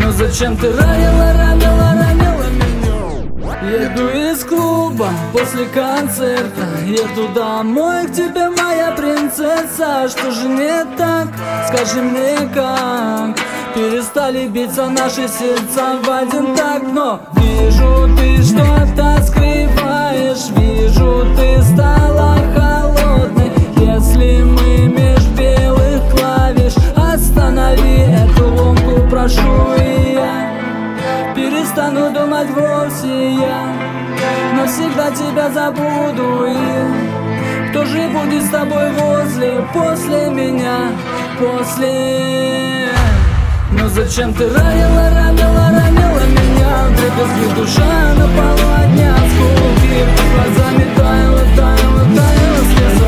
Но зачем ты ранила меня? Еду из клуба после концерта, еду домой к тебе, моя принцесса. Что же не так? Скажи мне как. Перестали биться наши сердца в один такт. Но вижу, ты что-то скрываешь, вижу, ты стала холодной. Если мы меж белых клавиш, останови эту ломку, прошу, и я перестану думать вовсе я, навсегда тебя забуду. И кто же будет с тобой после меня, после? Но зачем ты ранила меня? Вдребезги душа на полу, одни осколки, глазами таяла слеза.